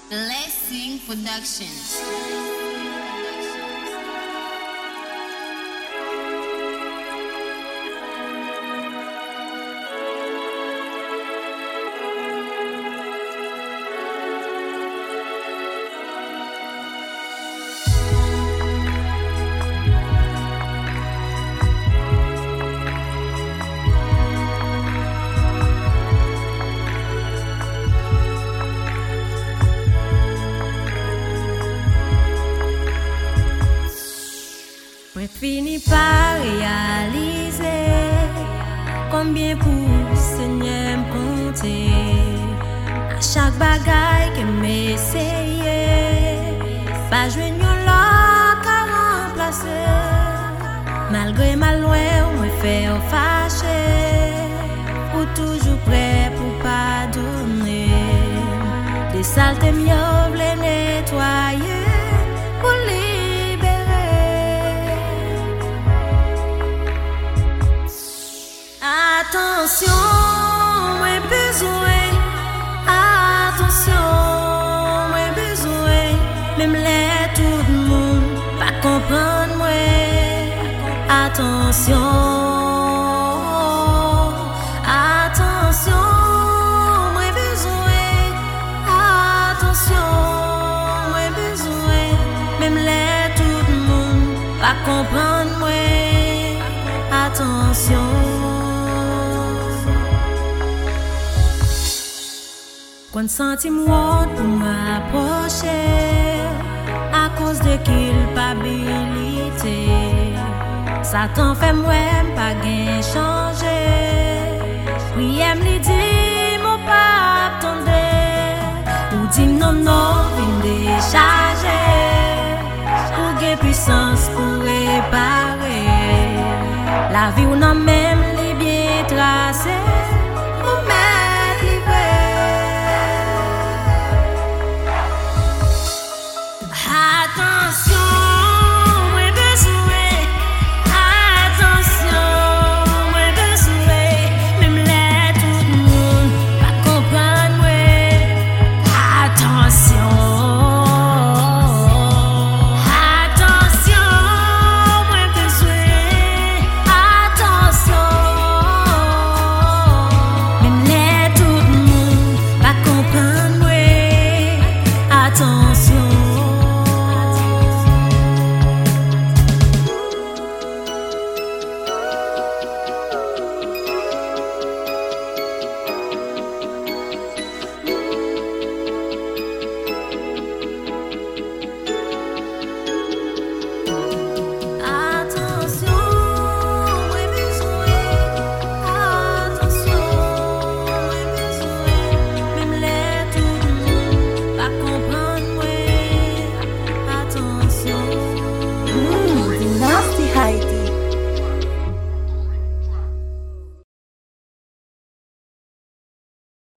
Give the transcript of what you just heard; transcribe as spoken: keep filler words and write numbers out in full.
Blessing Productions. Moi fini par réaliser combien pour Seigneur compter à chaque bagaille que m'essayer pas joindre là qu'à remplacer malgré mal loin moi faire fâcher ou toujours prêt pour pardonner des saletés mieux les nettoyer pour attention, moi besoin. Attention, moi besoin. Même les tout le monde pas comprendre moi. Attention, attention, moi besoin. Attention, moi besoin. Même les tout le monde pas comprendre moi. Attention. Quand sentiment pour m'approcher à cause de culpabilité, Satan fait moi pas gain changer. Oui, aime lui dit mon pas attendez, ou dit non non vin décharger, ou gain puissance pour réparer la vie ou non mais